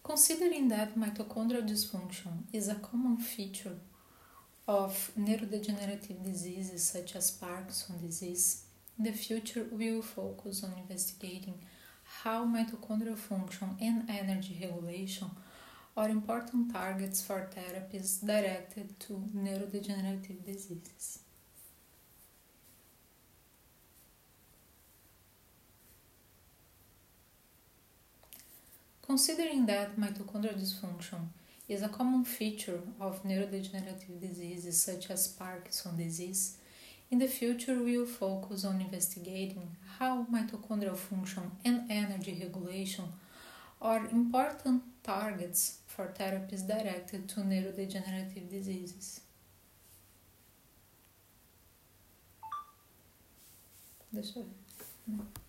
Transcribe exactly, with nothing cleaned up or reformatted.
Considering that mitochondrial dysfunction is a common feature of neurodegenerative diseases such as Parkinson's disease, in the future we will focus on investigating how mitochondrial function and energy regulation are important targets for therapies directed to neurodegenerative diseases. Considering that mitochondrial dysfunction is a common feature of neurodegenerative diseases such as Parkinson's disease, in the future we will focus on investigating how mitochondrial function and energy regulation are important targets for therapies directed to neurodegenerative diseases. Deixa eu ver.